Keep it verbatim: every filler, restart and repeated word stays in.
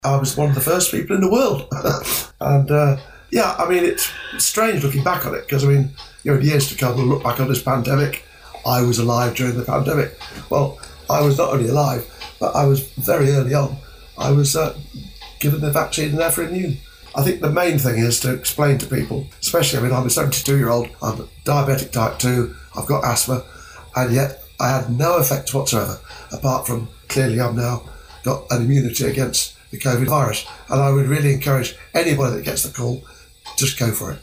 I was one of the first people in the world. and uh, yeah, I mean, it's, it's strange looking back on it because, I mean, you know, in years to come, we'll look back on this pandemic. I was alive during the pandemic. Well, I was not only alive, but I was very early on. I was uh, given the vaccine and therefore immune. I think the main thing is to explain to people, especially, I mean, I'm a seventy-two-year-old, I'm diabetic type two, I've got asthma, and yet I had no effect whatsoever, apart from clearly I've now got an immunity against the COVID virus. And I would really encourage anybody that gets the call, just go for it.